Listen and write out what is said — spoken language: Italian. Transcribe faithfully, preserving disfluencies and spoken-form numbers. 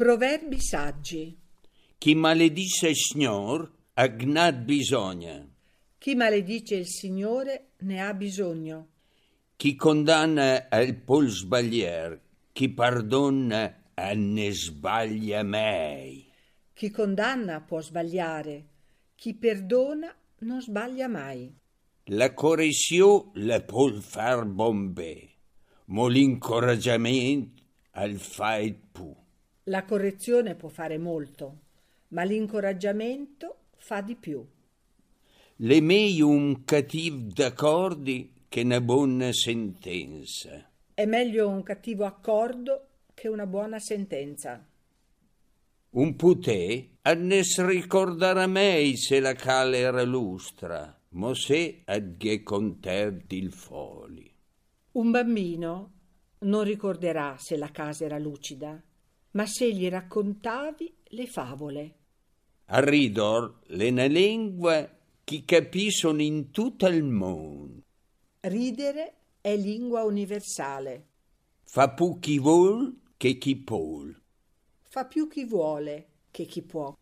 Proverbi saggi. Chi maledice il Signor ha gnat bisogna. Chi maledice il Signore ne ha bisogno. Chi condanna al pol sbaglier, chi pardona a ne sbaglia mai. Chi condanna può sbagliare, chi perdona non sbaglia mai. La correzione la può far bombè, ma l'incoraggiamento al fait pu. La correzione può fare molto, ma l'incoraggiamento fa di più. L'è meglio un cattivo d'accordi che una buona sentenza. È meglio un cattivo accordo che una buona sentenza. Un putè a ne si ricorderà mai se la cala era lustra, ma se ad ghe conterdi il foli. Un bambino non ricorderà se la casa era lucida, ma se gli raccontavi le favole. A ridor le una lingua chi capiscono in tutto il mondo. Ridere è lingua universale. Fa più chi vuol che chi può. Fa più chi vuole che chi può.